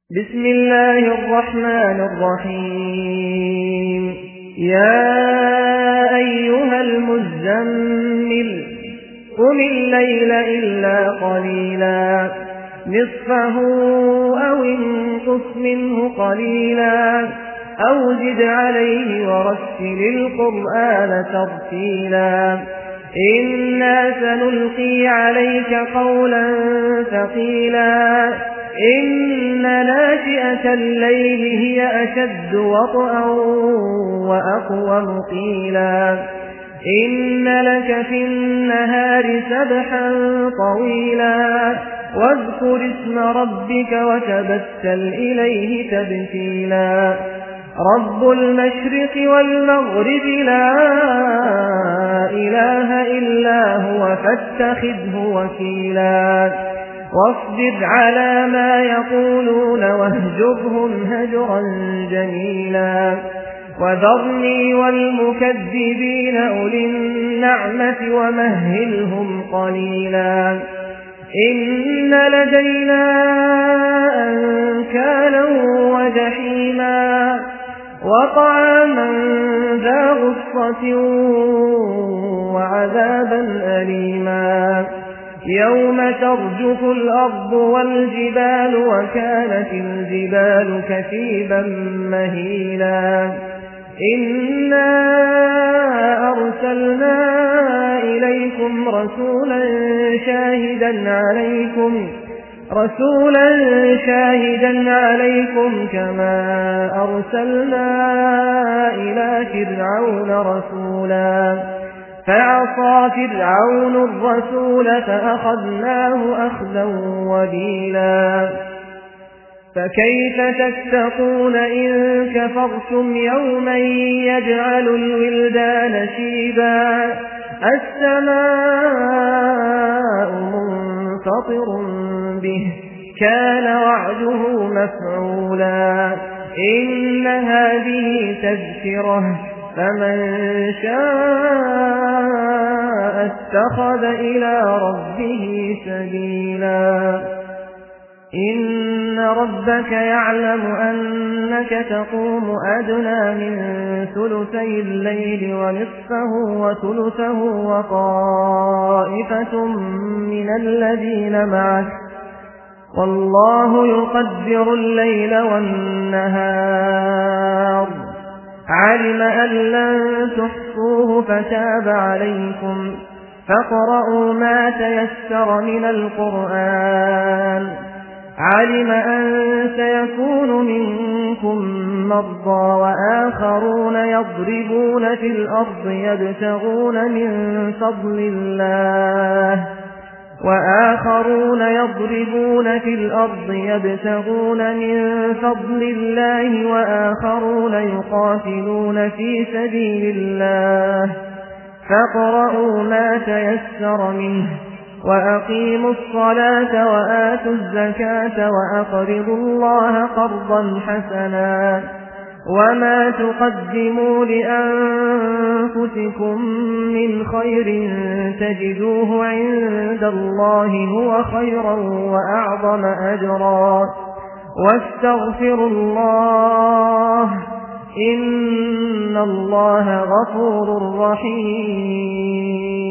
بسم الله الرحمن الرحيم يا أيها المزمل قم الليل إلا قليلا نصفه أو انقص منه قليلا أو زد عليه ورتل القرآن ترتيلا إنا سنلقي عليك قولا ثقيلا إن ناشئة الليل هي أشد وطئا وأقوم قيلا إن لك في النهار سبحا طويلا واذكر اسم ربك وتبتل إليه تبتيلا رب المشرق والمغرب لا إله إلا هو فاتخذه وكيلا واصبر على ما يقولون واهجرهم هجرا جميلا وذرني والمكذبين أولي النعمة ومهلهم قليلا إن لدينا أنكالا وجحيما وطعاما ذا غصة وعذابا أليما يوم ترجف الأرض والجبال وكانت الجبال كثيبا مهيلا إنا أرسلنا إليكم رسولا شاهدا عليكم كما أرسلنا إلى فرعون رسولا فعصى فرعون الرسول فأخذناه أخذا وبيلا فكيف تتقون إن كفرتم يوما يجعل الولدان شيبا السماء منفطر به كان وعده مفعولا إن هذه تذكرة فمن شاء اتخذ إلى ربه سبيلا إن ربك يعلم أنك تقوم أدنى من ثلثي الليل ونصفه وثلثه وطائفة من الذين معك والله يقدر الليل والنهار علم أن لن تحصوه فتاب عليكم فاقرؤوا ما تيسر من القرآن علم أن سيكون منكم مرضى وآخرون يضربون في الأرض يبتغون من فضل الله وآخرون يقاتلون في سبيل الله فاقرؤوا ما تيسر منه وأقيموا الصلاة وآتوا الزكاة وأقرضوا الله قرضا حسنا وما تقدموا لأنفسكم من خير تجدوه عند الله هو خيرا وأعظم أجرا واستغفروا الله إن الله غفور رحيم